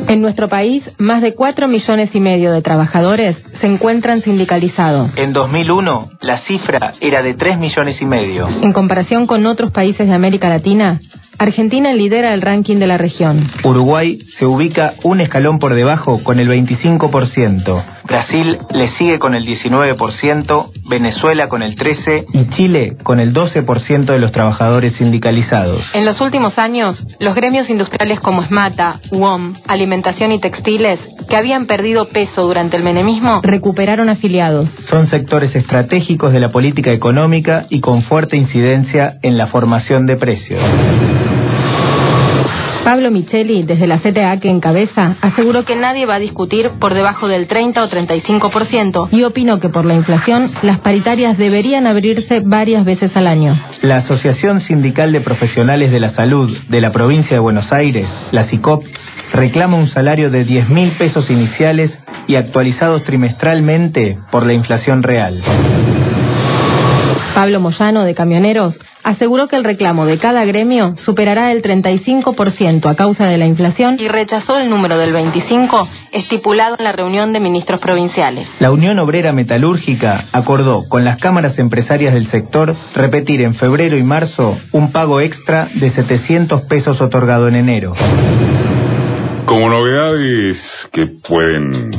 En nuestro país, más de 4,5 millones de trabajadores se encuentran sindicalizados. En 2001, la cifra era de 3,5 millones. En comparación con otros países de América Latina, Argentina lidera el ranking de la región. Uruguay se ubica un escalón por debajo con el 25%. Brasil le sigue con el 19%, Venezuela con el 13% y Chile con el 12% de los trabajadores sindicalizados. En los últimos años, los gremios industriales como Esmata, UOM, Alimentación y Textiles, que habían perdido peso durante el menemismo, recuperaron afiliados. Son sectores estratégicos de la política económica y con fuerte incidencia en la formación de precios. Pablo Micheli, desde la CTA que encabeza, aseguró que nadie va a discutir por debajo del 30 o 35% y opinó que por la inflación las paritarias deberían abrirse varias veces al año. La Asociación Sindical de Profesionales de la Salud de la provincia de Buenos Aires, la SICOP, reclama un salario de 10.000 pesos iniciales y actualizados trimestralmente por la inflación real. Pablo Moyano, de Camioneros, aseguró que el reclamo de cada gremio superará el 35% a causa de la inflación y rechazó el número del 25% estipulado en la reunión de ministros provinciales. La Unión Obrera Metalúrgica acordó con las cámaras empresarias del sector repetir en febrero y marzo un pago extra de 700 pesos otorgado en enero. Como novedades que pueden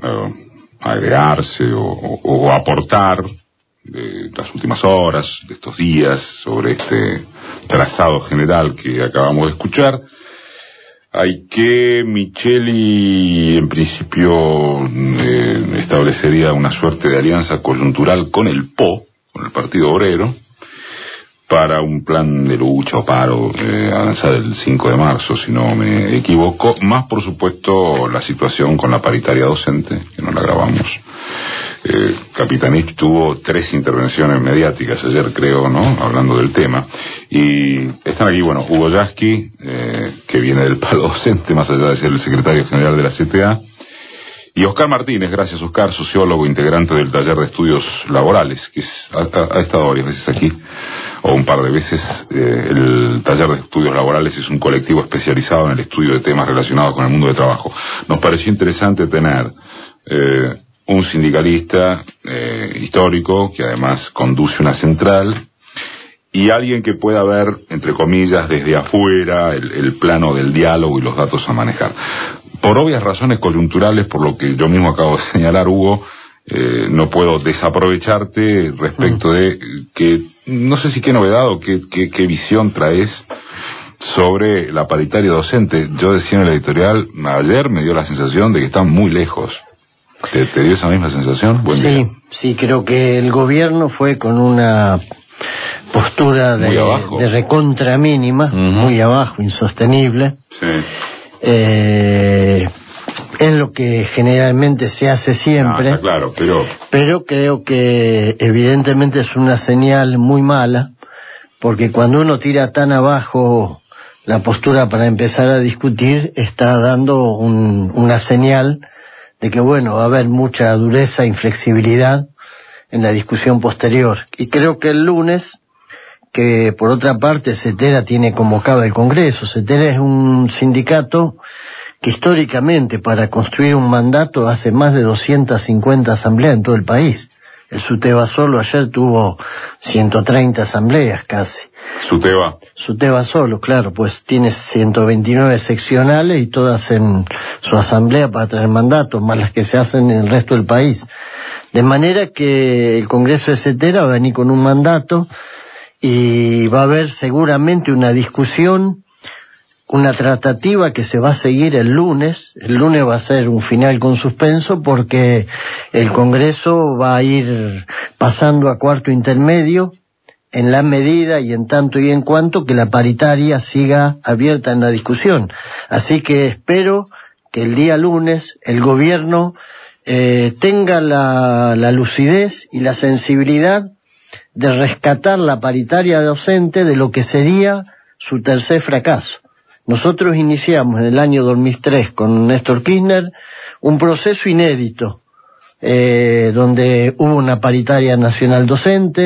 agregarse o aportar de las últimas horas, de estos días, sobre este trazado general que acabamos de escuchar, hay que Micheli en principio establecería una suerte de alianza coyuntural con el PO, con el Partido Obrero, para un plan de lucha o paro a lanzar el 5 de marzo, si no me equivoco, más por supuesto la situación con la paritaria docente, que no la grabamos. Capitanich tuvo 3 intervenciones mediáticas ayer, creo, ¿no?, hablando del tema, y están aquí, bueno, Hugo Yasky, que viene del palo docente, más allá de ser el secretario general de la CTA, y Oscar Martínez, gracias Oscar, sociólogo, integrante del taller de estudios laborales, que ha estado varias veces aquí, o un par de veces. El taller de estudios laborales es un colectivo especializado en el estudio de temas relacionados con el mundo de trabajo. Nos pareció interesante tener un sindicalista histórico, que además conduce una central, y alguien que pueda ver, entre comillas, desde afuera, el plano del diálogo y los datos a manejar. Por obvias razones coyunturales, por lo que yo mismo acabo de señalar, Hugo, no puedo desaprovecharte respecto de que, no sé si qué novedad o qué visión traes sobre la paritaria docente. Yo decía en el editorial, ayer me dio la sensación de que están muy lejos. ¿Te dio esa misma sensación? Buen día. Sí, creo que el gobierno fue con una postura de recontra mínima, muy abajo, insostenible. Sí. Es lo que generalmente se hace siempre. Está claro, pero creo que evidentemente es una señal muy mala, porque cuando uno tira tan abajo la postura para empezar a discutir, está dando una señal de que, bueno, va a haber mucha dureza e inflexibilidad en la discusión posterior. Y creo que el lunes, que por otra parte CETERA tiene convocado el Congreso. CETERA es un sindicato que históricamente, para construir un mandato, hace más de 250 asambleas en todo el país. El SUTEBA solo ayer tuvo 130 asambleas casi. SUTEBA solo, claro, pues tiene 129 seccionales y todas en su asamblea para tener mandatos, más las que se hacen en el resto del país. De manera que el Congreso de CETERA va a venir con un mandato y va a haber seguramente una discusión, una tratativa que se va a seguir el lunes. El lunes va a ser un final con suspenso porque el Congreso va a ir pasando a cuarto intermedio en la medida y en tanto y en cuanto que la paritaria siga abierta en la discusión. Así que espero que el día lunes el gobierno tenga la lucidez y la sensibilidad de rescatar la paritaria docente de lo que sería su tercer fracaso. Nosotros iniciamos en el año 2003 con Néstor Kirchner un proceso inédito, donde hubo una paritaria nacional docente,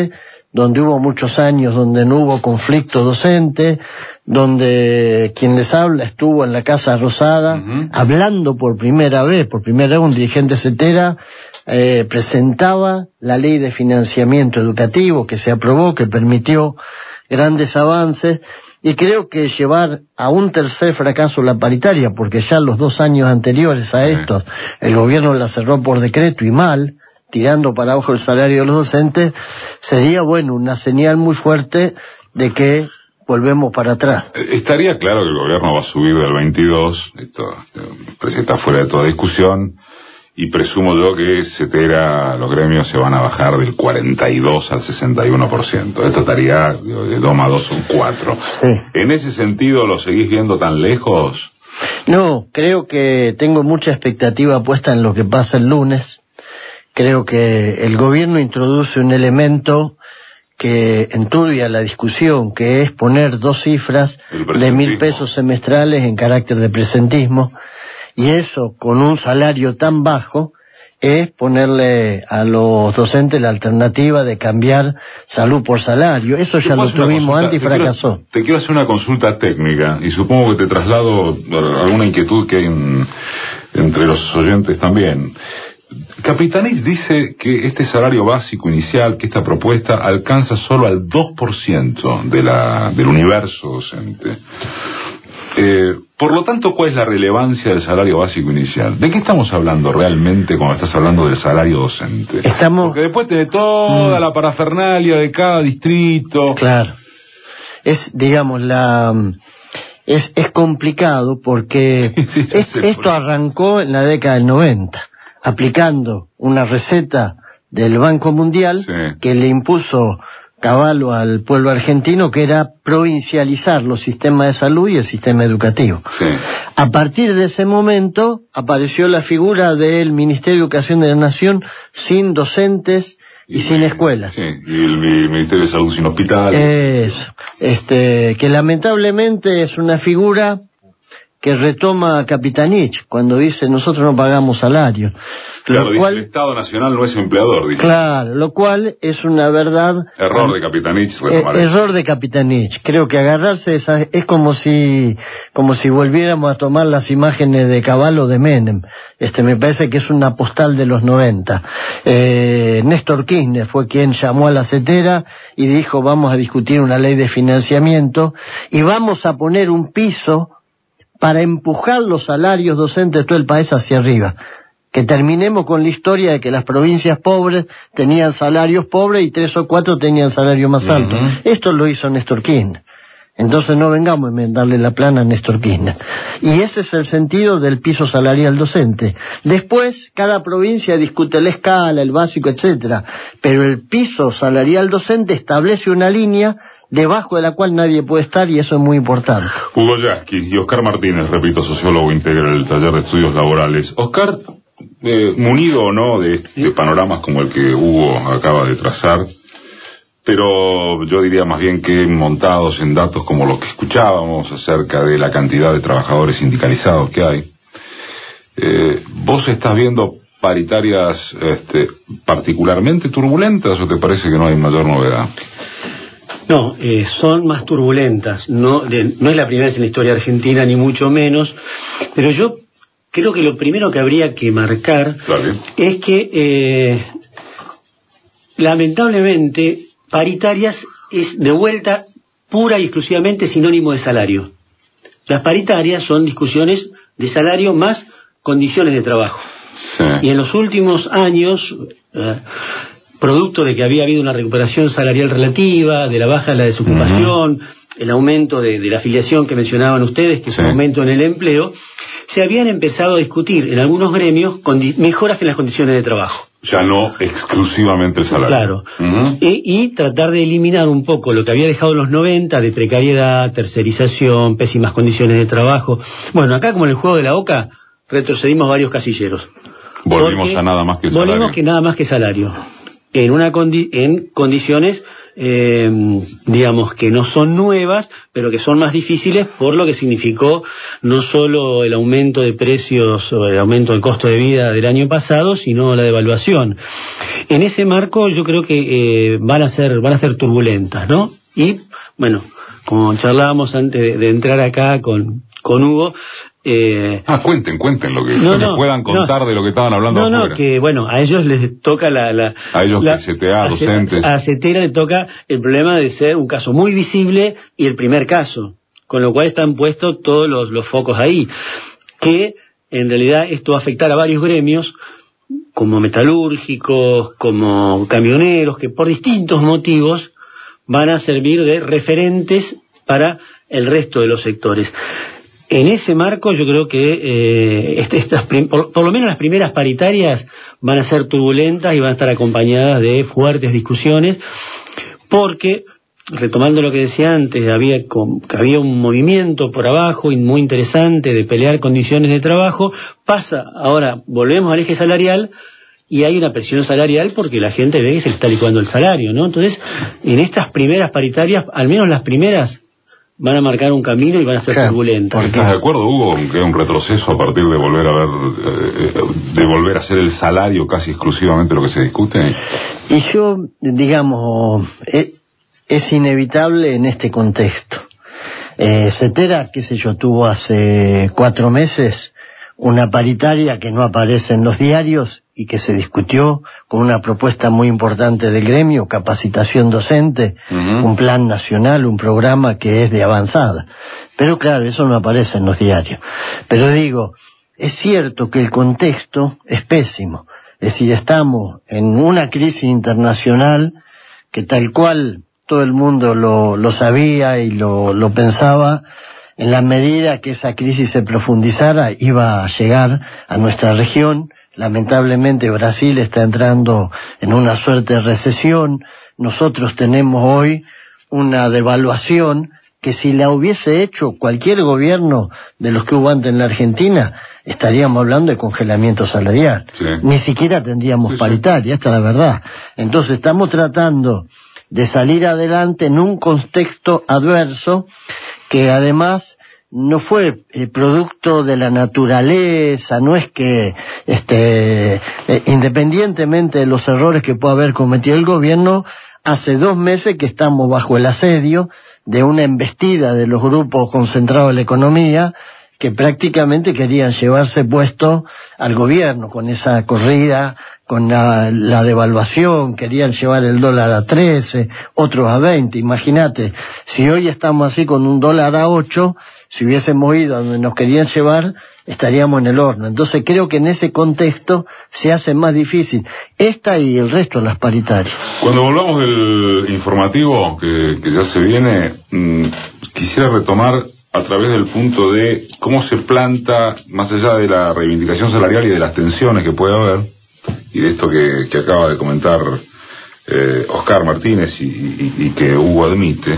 donde hubo muchos años donde no hubo conflicto docente, donde quien les habla estuvo en la Casa Rosada, hablando por primera vez un dirigente CETERA presentaba la ley de financiamiento educativo que se aprobó, que permitió grandes avances, y creo que llevar a un tercer fracaso la paritaria, porque ya los 2 años anteriores a estos el gobierno la cerró por decreto y mal, tirando para abajo el salario de los docentes, sería una señal muy fuerte de que volvemos para atrás. Estaría claro que el gobierno va a subir del 22, esto está fuera de toda discusión, y presumo yo que CETERA, los gremios se van a bajar del 42 al 61%. Esto estaría de 2 más 2 son 4. Sí. ¿En ese sentido lo seguís viendo tan lejos? No, creo que tengo mucha expectativa puesta en lo que pasa el lunes. Creo que el gobierno introduce un elemento que enturbia la discusión, que es poner 2 cifras de 1.000 pesos semestrales en carácter de presentismo, y eso con un salario tan bajo es ponerle a los docentes la alternativa de cambiar salud por salario. Eso ya lo tuvimos antes y fracasó. Te quiero hacer una consulta técnica y supongo que te traslado alguna inquietud que hay entre los oyentes también. Capitanich dice que este salario básico inicial, que esta propuesta alcanza solo al 2% del universo docente. Por lo tanto, ¿cuál es la relevancia del salario básico inicial? ¿De qué estamos hablando realmente cuando estás hablando del salario docente? Porque después tenés toda la parafernalia de cada distrito. Claro. Es complicado porque esto arrancó en la década del 90, aplicando una receta del Banco Mundial que le impuso Cavallo al pueblo argentino, que era provincializar los sistemas de salud y el sistema educativo. A partir de ese momento apareció la figura del Ministerio de Educación de la Nación sin docentes y sin escuelas. Y el Ministerio de Salud sin hospitales. Que lamentablemente es una figura que retoma Capitanich cuando dice nosotros no pagamos salario. Claro, dice el Estado Nacional no es empleador, dice. Claro, lo cual es una verdad... Error de Capitanich. Error de Capitanich. Creo que agarrarse es como si volviéramos a tomar las imágenes de Cavallo de Menem. Me parece que es una postal de los 90. Néstor Kirchner fue quien llamó a la CETERA y dijo vamos a discutir una ley de financiamiento y vamos a poner un piso para empujar los salarios docentes de todo el país hacia arriba. Que terminemos con la historia de que las provincias pobres tenían salarios pobres y 3 o 4 tenían salarios más altos. Esto lo hizo Néstor Kirchner. Entonces no vengamos a darle la plana a Néstor Kirchner. Y ese es el sentido del piso salarial docente. Después, cada provincia discute la escala, el básico, etcétera. Pero el piso salarial docente establece una línea debajo de la cual nadie puede estar, y eso es muy importante. Hugo Yasky y Oscar Martínez, repito, sociólogo integral del Taller de Estudios Laborales. Oscar, munido o no de panoramas como el que Hugo acaba de trazar, pero yo diría más bien que montados en datos como los que escuchábamos acerca de la cantidad de trabajadores sindicalizados que hay, ¿vos estás viendo paritarias particularmente turbulentas o te parece que no hay mayor novedad? No, son más turbulentas. No es la primera vez en la historia argentina, ni mucho menos, pero yo creo que lo primero que habría que marcar es que lamentablemente paritarias es de vuelta pura y exclusivamente sinónimo de salario. Las paritarias son discusiones de salario más condiciones de trabajo. Y en los últimos años, producto de que había habido una recuperación salarial relativa, de la baja de la desocupación, el aumento de la afiliación que mencionaban ustedes, que es un aumento en el empleo, se habían empezado a discutir en algunos gremios mejoras en las condiciones de trabajo. Ya no exclusivamente el salario. Claro. Y tratar de eliminar un poco lo que había dejado en los 90 de precariedad, tercerización, pésimas condiciones de trabajo. Bueno, acá como en el juego de la oca, retrocedimos varios casilleros. Volvimos a nada más que salario. Volvimos que nada más que salario. en condiciones, digamos, que no son nuevas, pero que son más difíciles por lo que significó no solo el aumento de precios o el aumento del costo de vida del año pasado, sino la devaluación. En ese marco yo creo que van a ser turbulentas, ¿no? Y, bueno, como charlábamos antes de entrar acá con Hugo... cuenten lo que puedan contar de lo que estaban hablando afuera. Que bueno, a ellos les toca a ellos que CTA, docentes. A CETERA le toca el problema de ser un caso muy visible y el primer caso, con lo cual están puestos todos los focos ahí, que en realidad esto va a afectar a varios gremios, como metalúrgicos, como camioneros, que por distintos motivos van a servir de referentes para el resto de los sectores. En ese marco yo creo que por lo menos las primeras paritarias van a ser turbulentas y van a estar acompañadas de fuertes discusiones, porque, retomando lo que decía antes, había un movimiento por abajo muy interesante de pelear condiciones de trabajo. Ahora volvemos al eje salarial y hay una presión salarial porque la gente ve que se le está licuando el salario, ¿no? Entonces, en estas primeras paritarias, al menos las primeras, van a marcar un camino y van a ser turbulentas. ¿Estás de acuerdo, Hugo, que es un retroceso a partir de volver a ser el salario casi exclusivamente lo que se discute? Y yo, digamos, es inevitable en este contexto. CETERA, tuvo hace 4 meses una paritaria que no aparece en los diarios y que se discutió con una propuesta muy importante del gremio, capacitación docente, un plan nacional, un programa que es de avanzada. Pero claro, eso no aparece en los diarios. Pero digo, es cierto que el contexto es pésimo. Es decir, estamos en una crisis internacional que tal cual todo el mundo lo sabía y lo pensaba. En la medida que esa crisis se profundizara, iba a llegar a nuestra región. Lamentablemente Brasil está entrando en una suerte de recesión. Nosotros tenemos hoy una devaluación que si la hubiese hecho cualquier gobierno de los que hubo antes en la Argentina, estaríamos hablando de congelamiento salarial. Sí. Ni siquiera tendríamos paritaria, esta es la verdad. Entonces estamos tratando de salir adelante en un contexto adverso que además no fue producto de la naturaleza, no es que independientemente de los errores que pueda haber cometido el gobierno, hace 2 meses que estamos bajo el asedio de una embestida de los grupos concentrados en la economía que prácticamente querían llevarse puesto al gobierno con esa corrida, con la devaluación, querían llevar el dólar a 13, otros a 20, imagínate, si hoy estamos así con un dólar a 8, si hubiésemos ido a donde nos querían llevar, estaríamos en el horno. Entonces creo que en ese contexto se hace más difícil esta y el resto de las paritarias. Cuando volvamos del informativo que ya se viene, quisiera retomar a través del punto de cómo se planta, más allá de la reivindicación salarial y de las tensiones que puede haber, y de esto que acaba de comentar Oscar Martínez y que Hugo admite,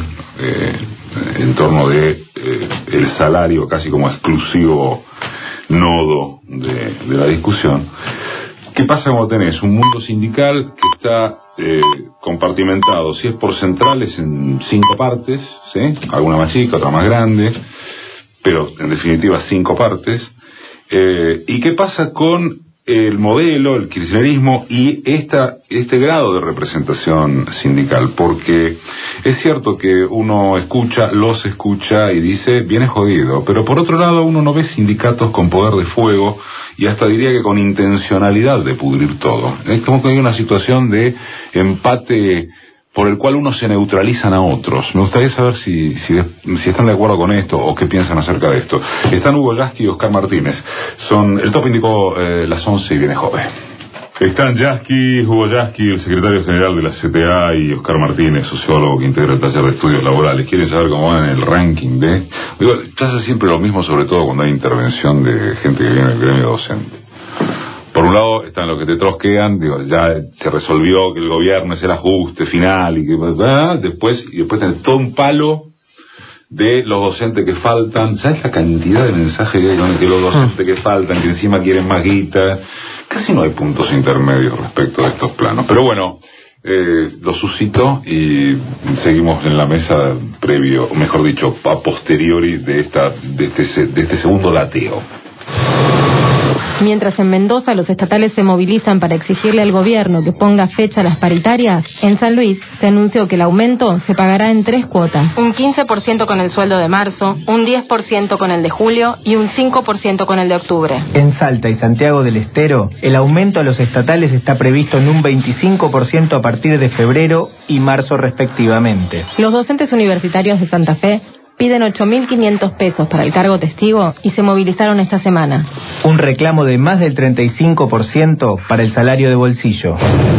en torno de el salario casi como exclusivo nodo de la discusión. ¿Qué pasa cuando tenés un mundo sindical que está compartimentado, si es por centrales, en 5 partes, ¿sí? Alguna más chica, otra más grande, pero en definitiva 5 partes? ¿Y qué pasa con el modelo, el kirchnerismo y este grado de representación sindical? Porque es cierto que uno los escucha y dice, viene jodido, pero por otro lado uno no ve sindicatos con poder de fuego y hasta diría que con intencionalidad de pudrir todo. Es como que hay una situación de empate por el cual unos se neutralizan a otros. Me gustaría saber si están de acuerdo con esto o qué piensan acerca de esto. Están Hugo Yasky y Oscar Martínez. El top indicó las 11 y viene joven. Están Hugo Yasky, el secretario general de la CTA, y Oscar Martínez, sociólogo que integra el taller de estudios laborales. ¿Quieren saber cómo va en el ranking de...? Digo, pasa siempre lo mismo, sobre todo cuando hay intervención de gente que viene del gremio docente. Por un lado están los que te trosquean, ya se resolvió que el gobierno es el ajuste final y que después tenés todo un palo de los docentes que faltan. ¿Sabes la cantidad de mensajes que hay con los docentes que faltan, que encima quieren más guita? Casi no hay puntos intermedios respecto de estos planos. Pero bueno, lo suscitó y seguimos en la mesa previo, mejor dicho, a posteriori de este segundo dateo. Mientras en Mendoza los estatales se movilizan para exigirle al gobierno que ponga fecha a las paritarias, en San Luis se anunció que el aumento se pagará en 3 cuotas. Un 15% con el sueldo de marzo, un 10% con el de julio y un 5% con el de octubre. En Salta y Santiago del Estero, el aumento a los estatales está previsto en un 25% a partir de febrero y marzo respectivamente. Los docentes universitarios de Santa Fe piden 8.500 pesos para el cargo testigo y se movilizaron esta semana. Un reclamo de más del 35% para el salario de bolsillo.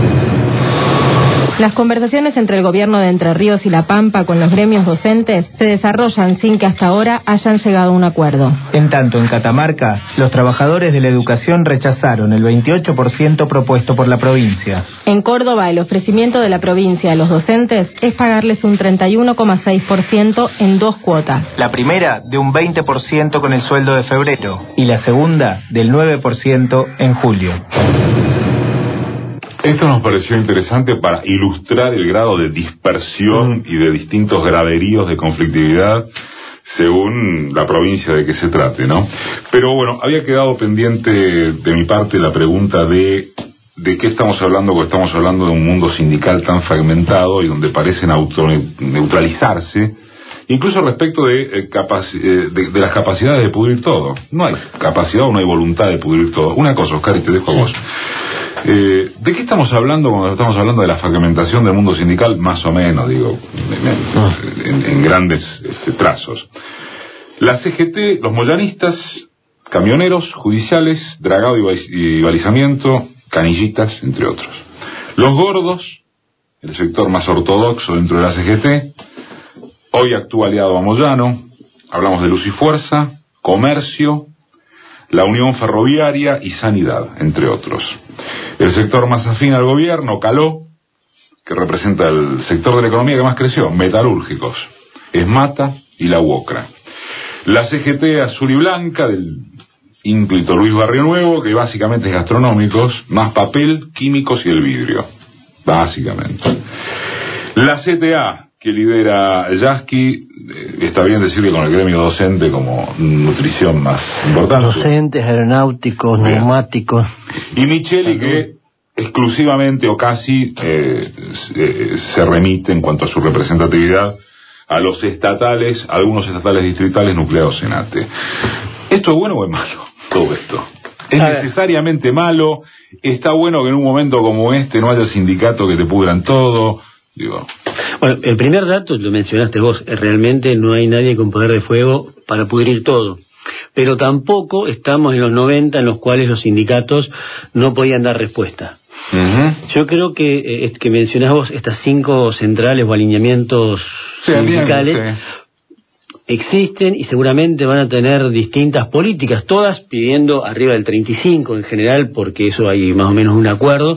Las conversaciones entre el gobierno de Entre Ríos y La Pampa con los gremios docentes se desarrollan sin que hasta ahora hayan llegado a un acuerdo. En tanto, en Catamarca, los trabajadores de la educación rechazaron el 28% propuesto por la provincia. En Córdoba, el ofrecimiento de la provincia a los docentes es pagarles un 31,6% en 2 cuotas. La primera de un 20% con el sueldo de febrero y la segunda del 9% en julio. Esto nos pareció interesante para ilustrar el grado de dispersión y de distintos graderíos de conflictividad según la provincia de que se trate, ¿no? Pero bueno, había quedado pendiente de mi parte la pregunta de qué estamos hablando, porque estamos hablando de un mundo sindical tan fragmentado y donde parecen autoneutralizarse, incluso respecto de las capacidades de pudrir todo. No hay capacidad o no hay voluntad de pudrir todo. Una cosa, Oscar, y te dejo a vos. ¿De qué estamos hablando cuando estamos hablando de la fragmentación del mundo sindical? Más o menos, digo, en grandes trazos. La CGT, los moyanistas, camioneros, judiciales, dragado y balizamiento, canillitas, entre otros. Los gordos, el sector más ortodoxo dentro de la CGT, hoy actúa aliado a Moyano, hablamos de Luz y Fuerza, comercio, la Unión Ferroviaria y Sanidad, entre otros. El sector más afín al gobierno, Caló, que representa el sector de la economía que más creció, metalúrgicos, Esmata y la UOCRA. La CGT azul y blanca del ínclito Luis Barrio Nuevo, que básicamente es gastronómicos, más papel, químicos y el vidrio, básicamente. La CTA, que lidera Yasky, está bien decir que con el gremio docente como nutrición más importante. Docentes, aeronáuticos, neumáticos. Y Micheli, que exclusivamente o casi se remite en cuanto a su representatividad a los estatales, algunos estatales distritales nucleados en ATE. ¿Esto es bueno o es malo? Todo esto. ¿Es necesariamente malo? ¿Está bueno que en un momento como este no haya sindicatos que te pudran todo? Digo. Bueno, el primer dato, lo mencionaste vos, realmente no hay nadie con poder de fuego para pudrir todo. Pero tampoco estamos en los 90 en los cuales los sindicatos no podían dar respuesta. Yo creo que mencionás vos estas 5 centrales o alineamientos sindicales existen y seguramente van a tener distintas políticas, todas pidiendo arriba del 35 en general, porque eso hay más o menos un acuerdo.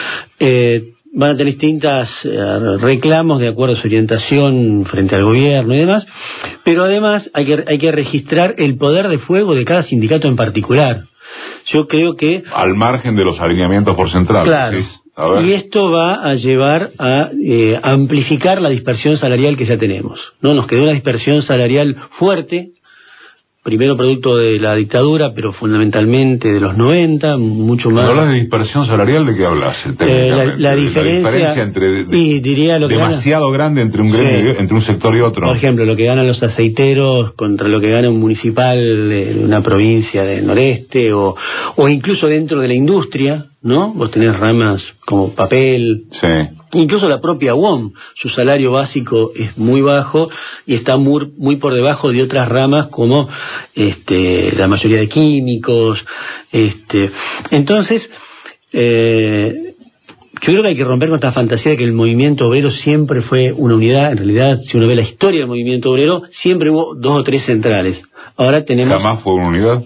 Van a tener distintas reclamos de acuerdo a su orientación frente al gobierno y demás, pero además hay que registrar el poder de fuego de cada sindicato en particular. Yo creo que... Al margen de los alineamientos por centrales. Claro, ¿sí? A ver. Y esto va a llevar a amplificar la dispersión salarial que ya tenemos, ¿no? Nos quedó una dispersión salarial fuerte, primero producto de la dictadura, pero fundamentalmente de los 90, mucho más. ¿No hablas de dispersión salarial? ¿De qué hablas? La diferencia entre diría lo que demasiado grande entre un gremio, entre un sector y otro. Por ejemplo, lo que ganan los aceiteros contra lo que gana un municipal de una provincia del noreste, o incluso dentro de la industria, ¿no? Vos tenés ramas como papel. Sí. Incluso la propia UOM, su salario básico es muy bajo y está muy por debajo de otras ramas como la mayoría de químicos. Entonces, yo creo que hay que romper con esta fantasía de que el movimiento obrero siempre fue una unidad. En realidad, si uno ve la historia del movimiento obrero, siempre hubo 2 o 3 centrales. Ahora tenemos... ¿Jamás fue una unidad?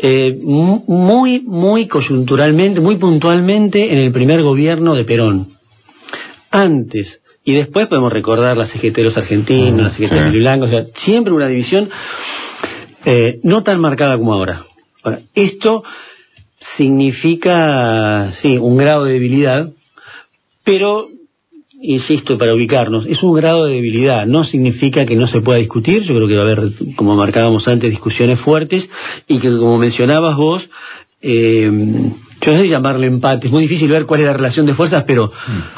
Muy coyunturalmente, muy puntualmente en el primer gobierno de Perón. Antes y después podemos recordar la CGT de los argentinos, la CGT de Blanco, o sea, siempre una división no tan marcada como ahora. Ahora, esto significa, sí, un grado de debilidad, pero insisto, para ubicarnos, es un grado de debilidad, no significa que no se pueda discutir. Yo creo que va a haber, como marcábamos antes, discusiones fuertes, y que, como mencionabas vos, yo no sé llamarle empate, es muy difícil ver cuál es la relación de fuerzas, pero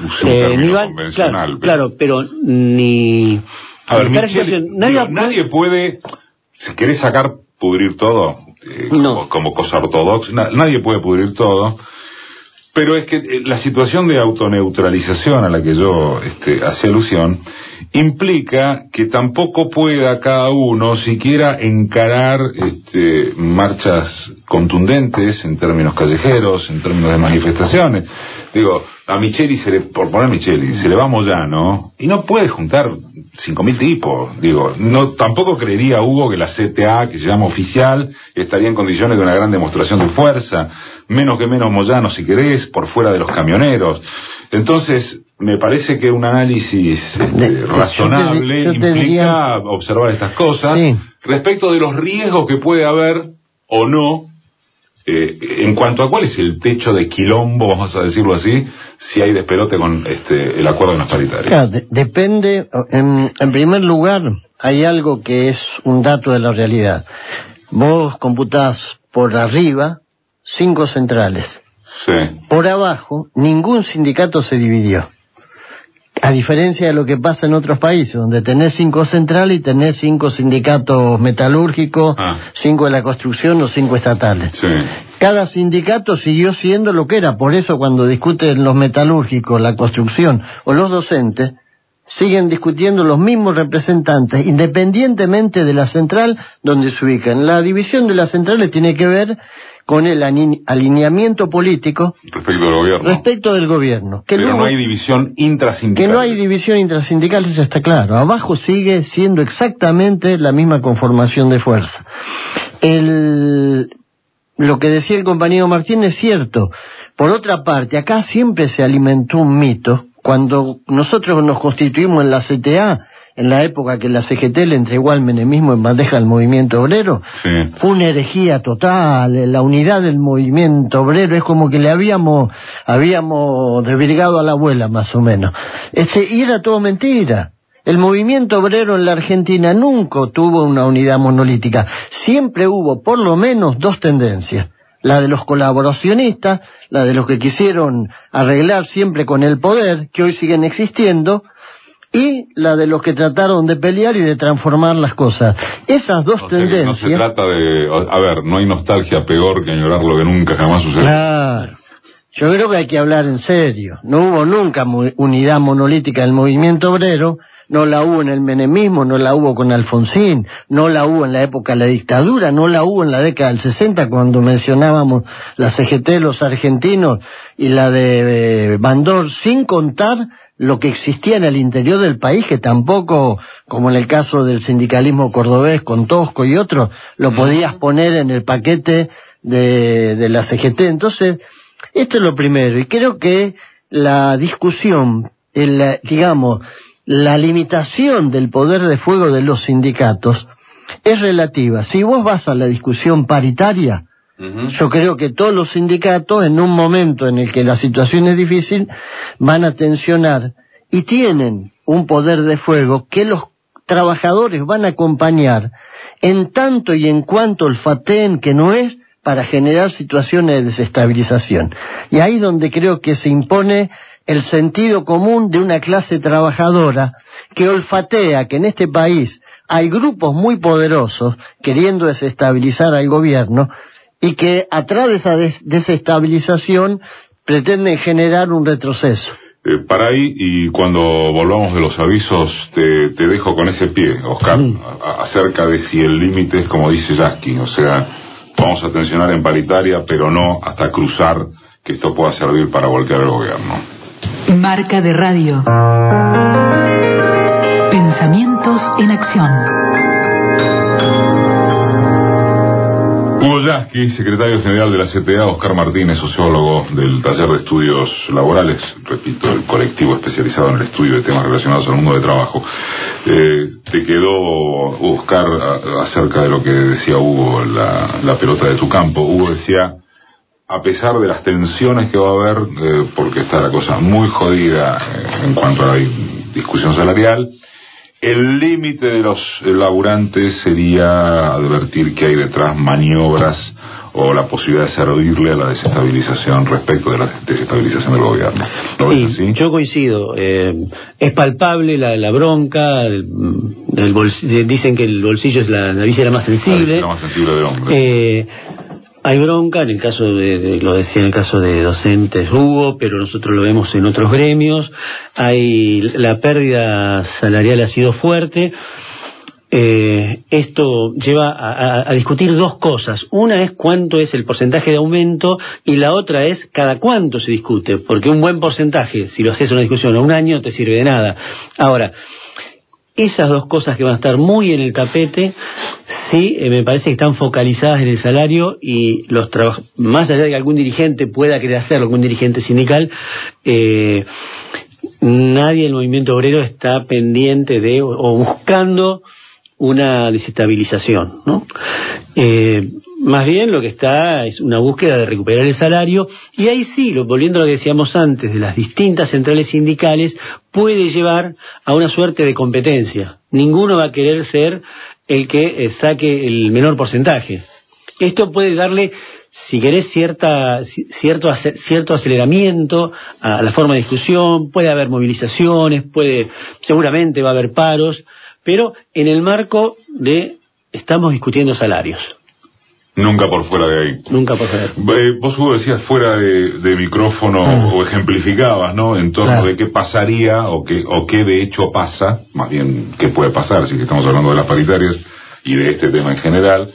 claro, pero ni... A ver, Micheli, nadie puede, si querés sacar, pudrir todo, como cosa ortodoxa, nadie puede pudrir todo. Pero es que la situación de autoneutralización a la que yo hacía alusión implica que tampoco pueda cada uno siquiera encarar marchas contundentes en términos callejeros, en términos de manifestaciones. Digo, a Micheli por poner Micheli, se le va Moyano y no puede juntar 5.000 tipos. Digo, tampoco creería Hugo que la CTA, que se llama oficial, estaría en condiciones de una gran demostración de fuerza, menos Moyano si querés, por fuera de los camioneros. Entonces, me parece que un análisis razonable implica observar estas cosas, sí, respecto de los riesgos que puede haber o no, en cuanto a cuál es el techo de quilombo, vamos a decirlo así, si hay despelote con el acuerdo de las paritarias. Claro, depende. En primer lugar, hay algo que es un dato de la realidad. Vos computás por arriba 5 centrales. Sí. Por abajo, ningún sindicato se dividió. A diferencia de lo que pasa en otros países, donde tenés 5 centrales y tenés 5 sindicatos metalúrgicos, 5 de la construcción o 5 estatales. Sí. Cada sindicato siguió siendo lo que era. Por eso cuando discuten los metalúrgicos, la construcción o los docentes, siguen discutiendo los mismos representantes, independientemente de la central donde se ubican. La división de las centrales tiene que ver con el alineamiento político respecto del gobierno. Pero no hay división intrasindical. Que no hay división intrasindical, eso está claro. Abajo sigue siendo exactamente la misma conformación de fuerza. Lo que decía el compañero Martín es cierto. Por otra parte, acá siempre se alimentó un mito. Cuando nosotros nos constituimos en la CTA, en la época que la CGT le entregó al menemismo en bandeja al movimiento obrero, sí, fue una herejía total. La unidad del movimiento obrero es como que le habíamos desvirgado a la abuela, más o menos. Y era todo mentira. El movimiento obrero en la Argentina nunca tuvo una unidad monolítica. Siempre hubo por lo menos 2 tendencias. La de los colaboracionistas, la de los que quisieron arreglar siempre con el poder, que hoy siguen existiendo, y la de los que trataron de pelear y de transformar las cosas. Esas 2 tendencias... No se trata de... A ver, no hay nostalgia peor que añorar lo que nunca jamás sucedió. Claro. Yo creo que hay que hablar en serio. No hubo nunca unidad monolítica del movimiento obrero. No la hubo en el menemismo, no la hubo con Alfonsín, no la hubo en la época de la dictadura, no la hubo en la década del 60 cuando mencionábamos la CGT, los argentinos y la de Bandor, sin contar lo que existía en el interior del país, que tampoco, como en el caso del sindicalismo cordobés con Tosco y otros, lo podías poner en el paquete de la CGT. Entonces, esto es lo primero, y creo que la discusión, la limitación del poder de fuego de los sindicatos es relativa. Si vos vas a la discusión paritaria, yo creo que todos los sindicatos, en un momento en el que la situación es difícil, van a tensionar y tienen un poder de fuego que los trabajadores van a acompañar en tanto y en cuanto olfateen que no es para generar situaciones de desestabilización. Y ahí es donde creo que se impone el sentido común de una clase trabajadora que olfatea que en este país hay grupos muy poderosos queriendo desestabilizar al gobierno y que atrás de esa desestabilización pretenden generar un retroceso. Para ahí, y cuando volvamos de los avisos, te dejo con ese pie, Oscar, acerca de si el límite es como dice Yasky, o sea, vamos a tensionar en paritaria, pero no hasta cruzar que esto pueda servir para voltear el gobierno. Marca de radio. Pensamientos en acción. Hugo Yasky, secretario general de la CTA, Oscar Martínez, sociólogo del Taller de Estudios Laborales, repito, el colectivo especializado en el estudio de temas relacionados al mundo de trabajo. Te quedó, Oscar, acerca de lo que decía Hugo, la pelota de tu campo. Hugo decía, a pesar de las tensiones que va a haber, porque está la cosa muy jodida en cuanto a la discusión salarial, el límite de los laburantes sería advertir que hay detrás maniobras o la posibilidad de servirle a la desestabilización respecto de la desestabilización del gobierno. ¿No sí, es así? Yo coincido. Es palpable la bronca, dicen que el bolsillo es la víscera más sensible. La más sensible del hombre. Hay bronca, en el caso lo decía en el caso de docentes hubo, pero nosotros lo vemos en otros gremios. La pérdida salarial ha sido fuerte. Esto lleva a discutir dos cosas. Una es cuánto es el porcentaje de aumento y la otra es cada cuánto se discute, porque un buen porcentaje, si lo haces una discusión a un año, no te sirve de nada. Ahora, esas dos cosas que van a estar muy en el tapete, sí, me parece que están focalizadas en el salario y más allá de que algún dirigente pueda querer hacerlo, algún dirigente sindical, nadie del movimiento obrero está pendiente de o buscando una desestabilización, ¿no? Más bien lo que está es una búsqueda de recuperar el salario, y ahí sí, volviendo a lo que decíamos antes de las distintas centrales sindicales, puede llevar a una suerte de competencia. Ninguno va a querer ser el que saque el menor porcentaje. Esto puede darle, si querés, cierto aceleramiento a la forma de discusión, puede haber movilizaciones, seguramente va a haber paros, pero en el marco de estamos discutiendo salarios. Nunca por fuera de ahí. Nunca por fuera. Vos, Hugo, decías fuera de micrófono o ejemplificabas, ¿no? En torno de qué pasaría o qué de hecho pasa, más bien qué puede pasar, si que estamos hablando de las paritarias y de este tema en general,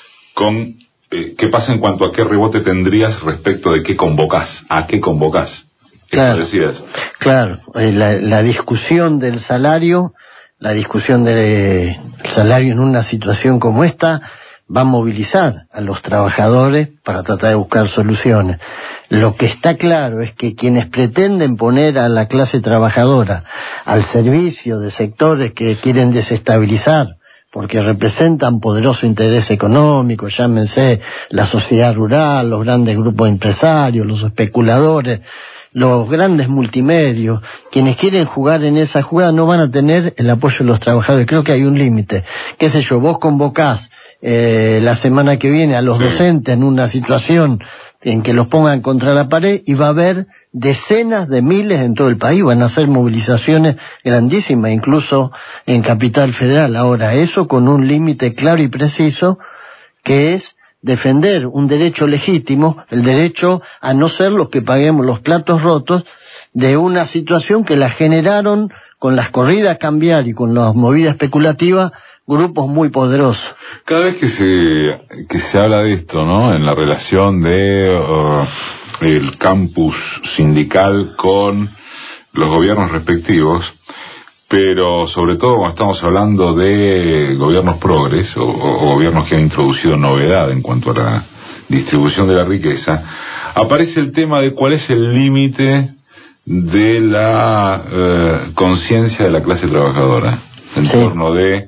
con qué pasa en cuanto a qué rebote tendrías respecto de qué convocás, a qué convocás. Claro, decías. Claro, la discusión del salario, la discusión del salario en una situación como esta va a movilizar a los trabajadores para tratar de buscar soluciones. Lo que está claro es que quienes pretenden poner a la clase trabajadora al servicio de sectores que quieren desestabilizar, porque representan poderoso interés económico, llámense la sociedad rural, los grandes grupos empresarios, los especuladores, los grandes multimedios, quienes quieren jugar en esa jugada no van a tener el apoyo de los trabajadores. Creo que hay un límite. Qué sé yo, vos convocás la semana que viene a los docentes en una situación en que los pongan contra la pared y va a haber decenas de miles en todo el país, van a hacer movilizaciones grandísimas, incluso en Capital Federal. Ahora, eso con un límite claro y preciso, que es defender un derecho legítimo, el derecho a no ser los que paguemos los platos rotos de una situación que la generaron con las corridas a cambiar y con las movidas especulativas grupos muy poderosos. Cada vez que se habla de esto, ¿no? En la relación de el campus sindical con los gobiernos respectivos, pero sobre todo cuando estamos hablando de gobiernos progres o gobiernos que han introducido novedad en cuanto a la distribución de la riqueza, aparece el tema de cuál es el límite de la conciencia de la clase trabajadora en torno de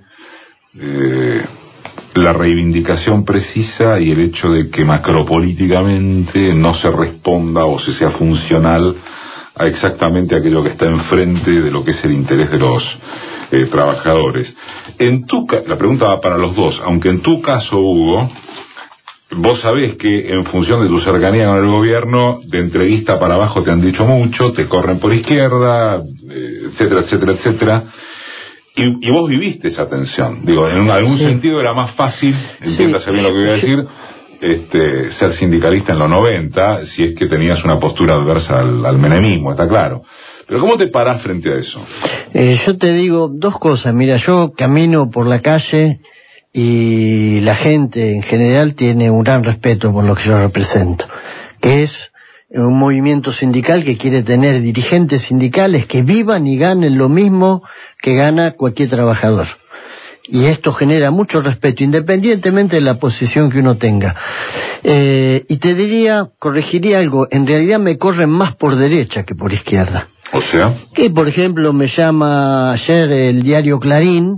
la reivindicación precisa y el hecho de que macropolíticamente no se responda o se sea funcional a exactamente aquello que está enfrente de lo que es el interés de los trabajadores. La pregunta va para los dos, aunque en tu caso, Hugo, vos sabés que en función de tu cercanía con el gobierno, de entrevista para abajo te han dicho mucho, te corren por izquierda, etcétera, etcétera, etcétera. Y vos viviste esa tensión. Digo, en algún sentido era más fácil, entiéndase bien lo que voy a decir, ser sindicalista en los 90, si es que tenías una postura adversa al menemismo, está claro. Pero ¿cómo te parás frente a eso? Yo te digo dos cosas. Mira, yo camino por la calle y la gente en general tiene un gran respeto por lo que yo represento, que es un movimiento sindical que quiere tener dirigentes sindicales que vivan y ganen lo mismo que gana cualquier trabajador. Y esto genera mucho respeto, independientemente de la posición que uno tenga. Y te diría, corregiría algo, en realidad me corren más por derecha que por izquierda. O sea, que por ejemplo me llama ayer el diario Clarín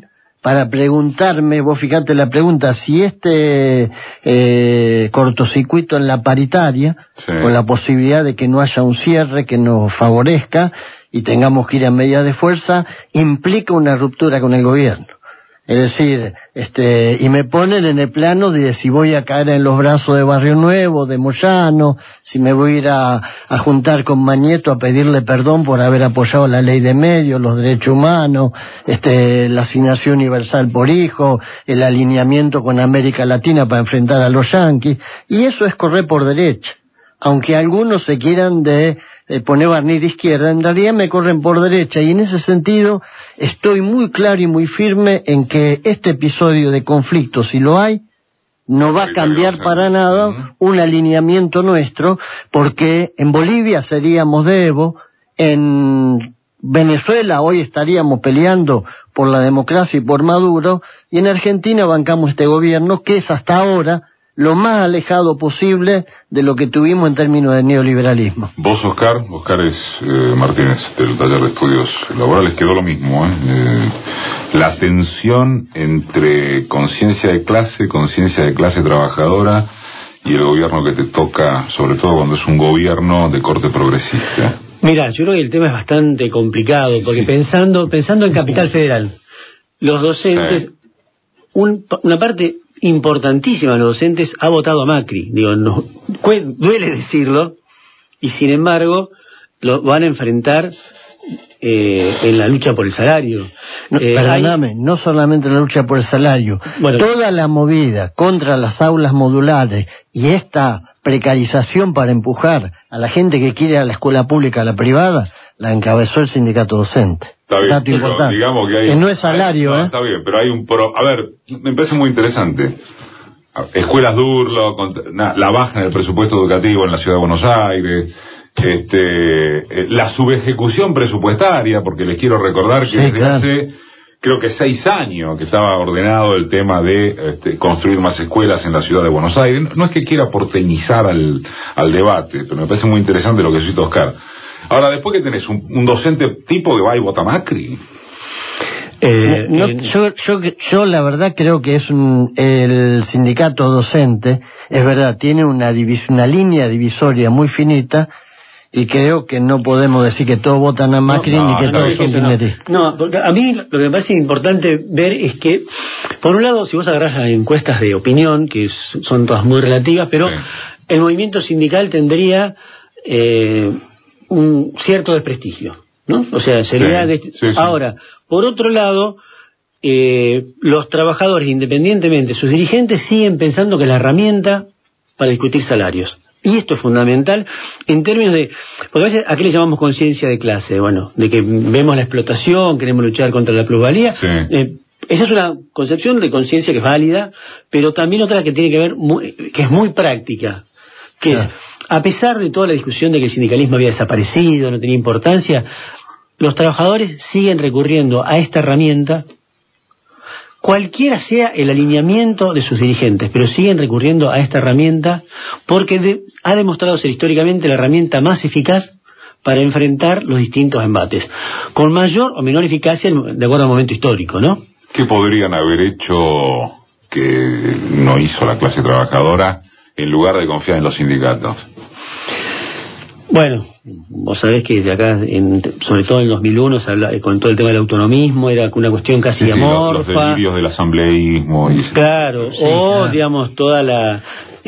para preguntarme, vos fíjate la pregunta, si este cortocircuito en la paritaria, con la posibilidad de que no haya un cierre que nos favorezca y tengamos que ir a medidas de fuerza, implica una ruptura con el gobierno. Es decir, y me ponen en el plano de si voy a caer en los brazos de Barrio Nuevo, de Moyano, si me voy a ir a juntar con Mañeto a pedirle perdón por haber apoyado la ley de medios, los derechos humanos, la asignación universal por hijo, el alineamiento con América Latina para enfrentar a los yanquis, y eso es correr por derecha. Aunque algunos se quieran poner barniz de izquierda, en realidad me corren por derecha, y en ese sentido estoy muy claro y muy firme en que este episodio de conflicto, si lo hay, no va a cambiar para nada un alineamiento nuestro, porque en Bolivia seríamos de Evo, en Venezuela hoy estaríamos peleando por la democracia y por Maduro, y en Argentina bancamos este gobierno que es hasta ahora lo más alejado posible de lo que tuvimos en términos de neoliberalismo. Vos, Oscar Martínez, del taller de estudios laborales, quedó lo mismo, la tensión entre conciencia de clase trabajadora y el gobierno que te toca, sobre todo cuando es un gobierno de corte progresista. Mira, yo creo que el tema es bastante complicado, porque pensando en Capital Federal, los docentes, una parte importantísima de los docentes ha votado a Macri, duele decirlo, y sin embargo lo van a enfrentar en la lucha por el salario. Perdóname, no solamente la lucha por el salario, toda la movida contra las aulas modulares y esta precarización para empujar a la gente que quiere ir a la escuela pública a la privada, la encabezó el sindicato docente. Está bien, dato importante. Digamos que, que no es salario, no, está bien, pero hay a ver, me parece muy interesante. Escuelas Durlo, la baja en el presupuesto educativo en la Ciudad de Buenos Aires, la subejecución presupuestaria, porque les quiero recordar que desde hace, creo que 6 años que estaba ordenado el tema de construir más escuelas en la Ciudad de Buenos Aires. No es que quiera porteñizar al debate, pero me parece muy interesante lo que cita Oscar. Ahora, después que tenés un docente tipo que va y vota Macri. Yo la verdad creo que es el sindicato docente, es verdad, tiene una línea divisoria muy finita, y creo que no podemos decir que todos votan a Macri ni que todos son kirchneristas. No, porque a mí lo que me parece importante ver es que, por un lado, si vos agarrás las encuestas de opinión, que son todas muy relativas, pero el movimiento sindical tendría un cierto desprestigio, ¿no? O sea, sería Ahora, por otro lado, los trabajadores, independientemente, sus dirigentes siguen pensando que es la herramienta para discutir salarios. Y esto es fundamental en términos de, porque a veces, ¿a qué le llamamos conciencia de clase? Bueno, de que vemos la explotación, queremos luchar contra la plusvalía. Esa es una concepción de conciencia que es válida, pero también otra que tiene que ver, que es muy práctica, que es, a pesar de toda la discusión de que el sindicalismo había desaparecido, no tenía importancia, los trabajadores siguen recurriendo a esta herramienta, cualquiera sea el alineamiento de sus dirigentes, pero siguen recurriendo a esta herramienta porque ha demostrado ser históricamente la herramienta más eficaz para enfrentar los distintos embates, con mayor o menor eficacia de acuerdo al momento histórico, ¿no? ¿Qué podrían haber hecho que no hizo la clase trabajadora en lugar de confiar en los sindicatos? Bueno, vos sabés que de acá, sobre todo en el 2001, se habla, con todo el tema del autonomismo, era una cuestión casi amorfa. Los delirios del asambleísmo. Claro, digamos, toda la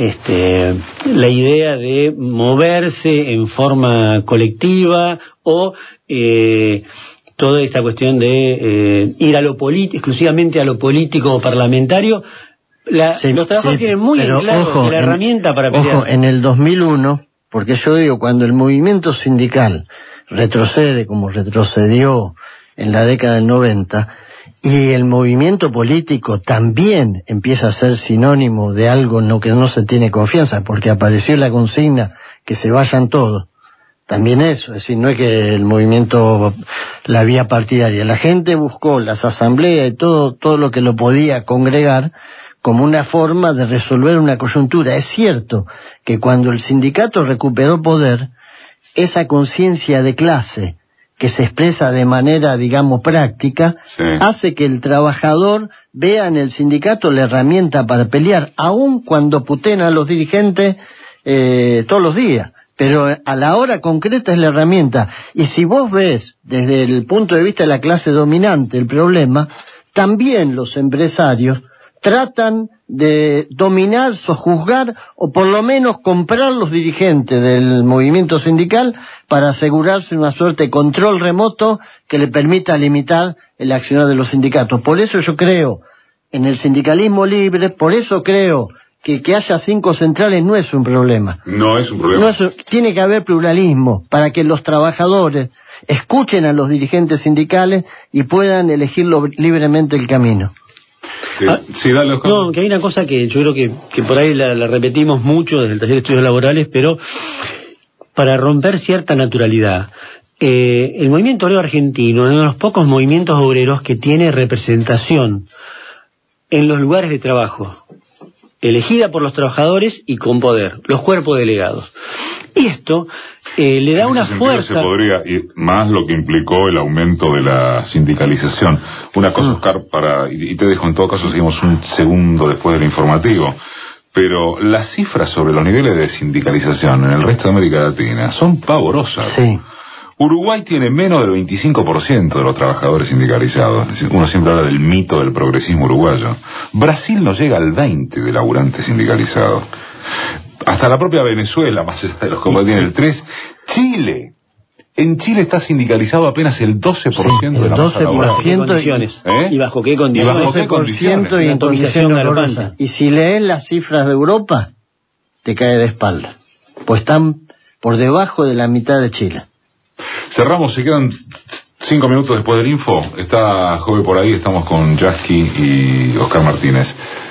idea de moverse en forma colectiva, o toda esta cuestión de ir a lo exclusivamente a lo político o parlamentario. Los trabajadores tienen muy en claro la herramienta para pelear. Ojo, en el 2001... Porque yo digo, cuando el movimiento sindical retrocede como retrocedió en la década del 90, y el movimiento político también empieza a ser sinónimo de algo en lo que no se tiene confianza, porque apareció la consigna que se vayan todos, también eso, es decir, no es que el movimiento, la vía partidaria, la gente buscó las asambleas y todo lo que lo podía congregar como una forma de resolver una coyuntura. Es cierto que cuando el sindicato recuperó poder, esa conciencia de clase que se expresa de manera, digamos, práctica, hace que el trabajador vea en el sindicato la herramienta para pelear, aun cuando puteen a los dirigentes todos los días. Pero a la hora concreta es la herramienta. Y si vos ves desde el punto de vista de la clase dominante el problema, también los empresarios tratan de dominar, sojuzgar o por lo menos comprar los dirigentes del movimiento sindical para asegurarse una suerte de control remoto que le permita limitar el accionar de los sindicatos. Por eso yo creo en el sindicalismo libre, por eso creo que haya 5 centrales no es un problema. No es un problema. Tiene que haber pluralismo para que los trabajadores escuchen a los dirigentes sindicales y puedan elegir libremente el camino. Sí, dale, Oscar. No, que hay una cosa que yo creo que por ahí la repetimos mucho desde el taller de estudios laborales, pero para romper cierta naturalidad. El movimiento obrero argentino es uno de los pocos movimientos obreros que tiene representación en los lugares de trabajo, elegida por los trabajadores y con poder, los cuerpos delegados. Y esto le da una fuerza. Se podría, y más lo que implicó el aumento de la sindicalización. Una cosa, Oscar, y te dejo, en todo caso seguimos un segundo después del informativo, pero las cifras sobre los niveles de sindicalización en el resto de América Latina son pavorosas. Sí. Uruguay tiene menos del 25% de los trabajadores sindicalizados. Es decir, uno siempre habla del mito del progresismo uruguayo. Brasil no llega al 20% de laburantes sindicalizados. Hasta la propia Venezuela, más allá de los que tiene el 3%. Chile. En Chile está sindicalizado apenas el 12% de la masa laboral. ¿Y condiciones? ¿Y bajo qué condiciones? ¿Y bajo qué condiciones? Y en condiciones galopante. Y si lees las cifras de Europa, te cae de espalda. Pues están por debajo de la mitad de Chile. Cerramos, se quedan 5 minutos después del info. Está Jove por ahí, estamos con Yasky y Oscar Martínez.